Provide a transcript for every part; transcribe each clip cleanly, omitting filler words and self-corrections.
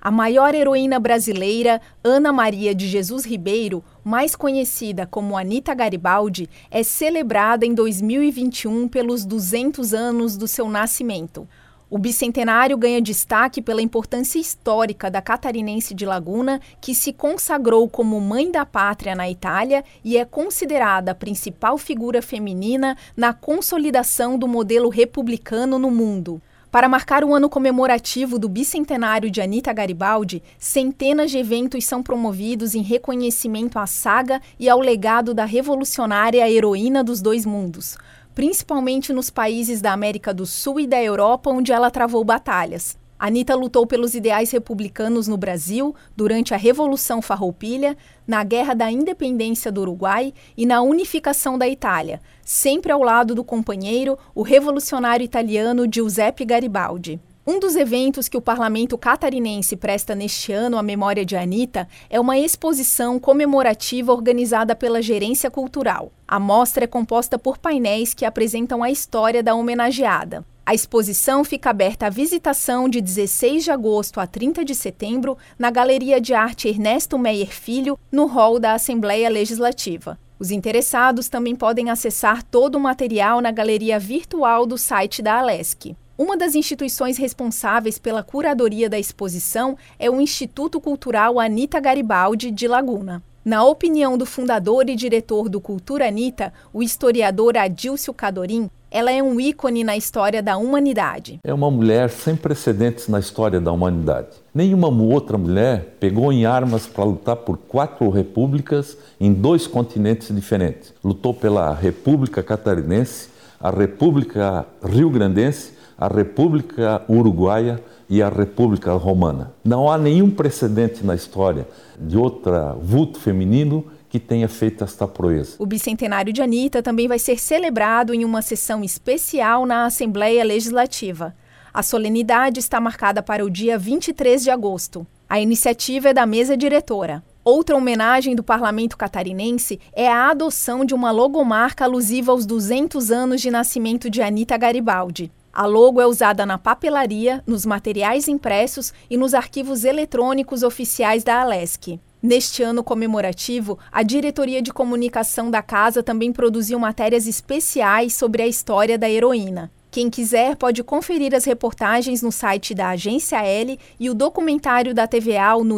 A maior heroína brasileira, Ana Maria de Jesus Ribeiro, mais conhecida como Anita Garibaldi, é celebrada em 2021 pelos 200 anos do seu nascimento. O bicentenário ganha destaque pela importância histórica da catarinense de Laguna, que se consagrou como mãe da pátria na Itália e é considerada a principal figura feminina na consolidação do modelo republicano no mundo. Para marcar o ano comemorativo do bicentenário de Anita Garibaldi, centenas de eventos são promovidos em reconhecimento à saga e ao legado da revolucionária heroína dos dois mundos, principalmente nos países da América do Sul e da Europa, onde ela travou batalhas. Anita lutou pelos ideais republicanos no Brasil, durante a Revolução Farroupilha, na Guerra da Independência do Uruguai e na unificação da Itália, sempre ao lado do companheiro, o revolucionário italiano Giuseppe Garibaldi. Um dos eventos que o parlamento catarinense presta neste ano à memória de Anita é uma exposição comemorativa organizada pela Gerência Cultural. A mostra é composta por painéis que apresentam a história da homenageada. A exposição fica aberta à visitação de 16 de agosto a 30 de setembro na Galeria de Arte Ernesto Meyer Filho, no hall da Assembleia Legislativa. Os interessados também podem acessar todo o material na galeria virtual do site da Alesc. Uma das instituições responsáveis pela curadoria da exposição é o Instituto Cultural Anita Garibaldi, de Laguna. Na opinião do fundador e diretor do Cultura Anita, o historiador Adílcio Cadorim, ela é um ícone na história da humanidade. É uma mulher sem precedentes na história da humanidade. Nenhuma outra mulher pegou em armas para lutar por 4 repúblicas em 2 continentes diferentes. Lutou pela República Catarinense, a República Rio-Grandense, a República Uruguaia e a República Romana. Não há nenhum precedente na história de outro vulto feminino que tenha feito esta proeza. O bicentenário de Anita também vai ser celebrado em uma sessão especial na Assembleia Legislativa. A solenidade está marcada para o dia 23 de agosto. A iniciativa é da mesa diretora. Outra homenagem do parlamento catarinense é a adoção de uma logomarca alusiva aos 200 anos de nascimento de Anita Garibaldi. A logo é usada na papelaria, nos materiais impressos e nos arquivos eletrônicos oficiais da Alesc. Neste ano comemorativo, a Diretoria de Comunicação da Casa também produziu matérias especiais sobre a história da heroína. Quem quiser pode conferir as reportagens no site da Agência L e o documentário da TVA no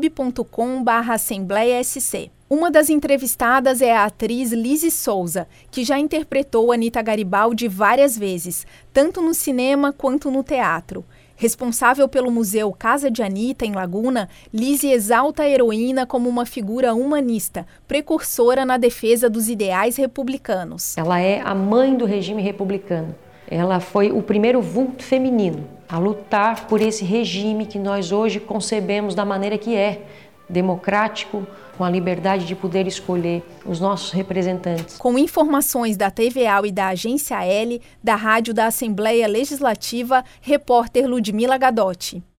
youtube.com/AssembleiaSC. Uma das entrevistadas é a atriz Lizzy Souza, que já interpretou Anita Garibaldi várias vezes, tanto no cinema quanto no teatro. Responsável pelo Museu Casa de Anita, em Laguna, Lizzy exalta a heroína como uma figura humanista, precursora na defesa dos ideais republicanos. Ela é a mãe do regime republicano. Ela foi o primeiro vulto feminino a lutar por esse regime que nós hoje concebemos da maneira que é, democrático, com a liberdade de poder escolher os nossos representantes. Com informações da TVA e da Agência L, da Rádio da Assembleia Legislativa, repórter Ludmila Gadotti.